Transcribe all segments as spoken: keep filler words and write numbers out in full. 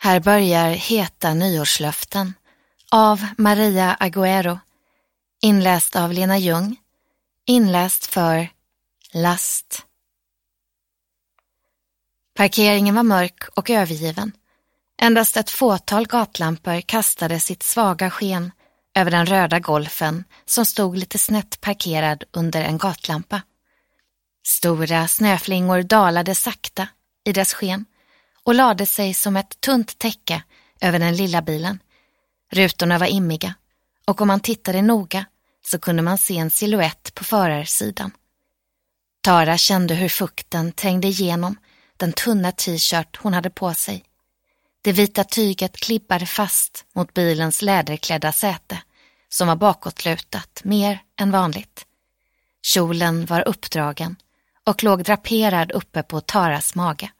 Här börjar Heta nyårslöften av Maria Agüero, inläst av Lena Ljung, inläst för Last. Parkeringen var mörk och övergiven. Endast ett fåtal gatlampor kastade sitt svaga sken över den röda golfen som stod lite snett parkerad under en gatlampa. Stora snöflingor dalade sakta i dess sken och lade sig som ett tunt täcke över den lilla bilen. Rutorna var immiga och om man tittade noga så kunde man se en silhuett på förarsidan. Tara kände hur fukten trängde igenom den tunna t-shirt hon hade på sig. Det vita tyget klippade fast mot bilens läderklädda säte som var bakåtlutat mer än vanligt. Kjolen var uppdragen och låg draperad uppe på Taras mage.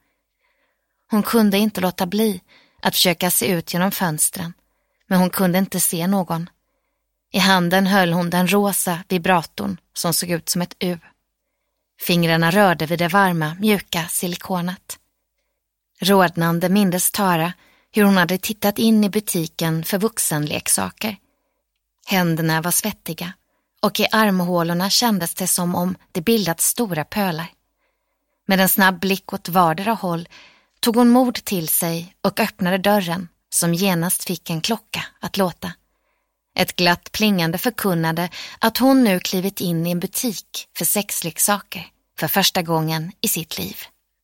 Hon kunde inte låta bli att försöka se ut genom fönstren, men hon kunde inte se någon. I handen höll hon den rosa vibratorn som såg ut som ett U. Fingrarna rörde vid det varma, mjuka silikonet. Rodnande mindes Tara hur hon hade tittat in i butiken för vuxenleksaker. Händerna var svettiga och i armhålorna kändes det som om det bildat stora pölar. Med en snabb blick åt vardera håll tog hon mod till sig och öppnade dörren som genast fick en klocka att låta. Ett glatt plingande förkunnade att hon nu klivit in i en butik för sexleksaker för första gången i sitt liv.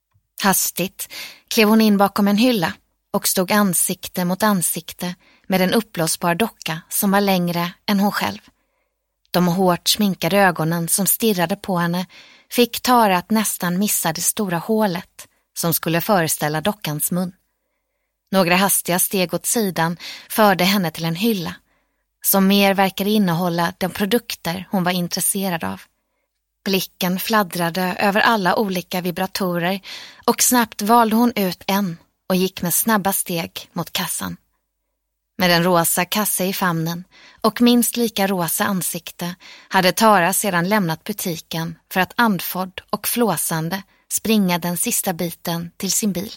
Hastigt klev hon in bakom en hylla och stod ansikte mot ansikte med en uppblåsbar docka som var längre än hon själv. De hårt sminkade ögonen som stirrade på henne fick Tara att nästan missa det stora hålet som skulle föreställa dockans mun. Några hastiga steg åt sidan förde henne till en hylla som mer verkade innehålla de produkter hon var intresserad av. Blicken fladdrade över alla olika vibratorer och snabbt valde hon ut en och gick med snabba steg mot kassan. Med en rosa kasse i famnen och minst lika rosa ansikte hade Tara sedan lämnat butiken för att andfådd och flåsande springa den sista biten till sin bil.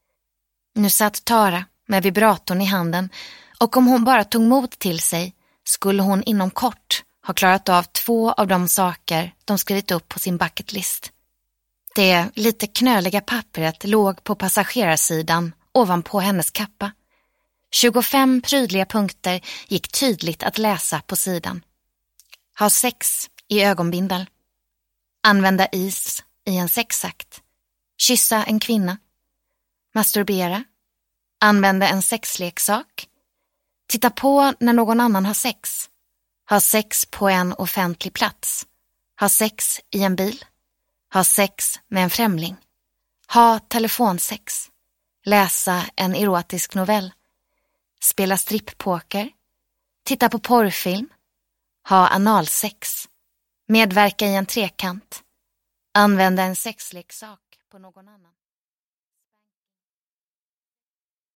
Nu satt Tara med vibratorn i handen och om hon bara tog mod till sig skulle hon inom kort ha klarat av två av de saker de skrivit upp på sin bucketlist. Det lite knöliga pappret låg på passagerarsidan ovanpå hennes kappa. tjugofem prydliga punkter gick tydligt att läsa på sidan. Ha sex i ögonbindel. Använda is i en sexakt. Kyssa en kvinna. Masturbera. Använda en sexleksak. Titta på när någon annan har sex. Ha sex på en offentlig plats. Ha sex i en bil. Ha sex med en främling. Ha telefonsex. Läsa en erotisk novell. Spela stripppoker. Titta på porrfilm. Ha analsex. Medverka i en trekant. Använda en sexleksak på någon annan.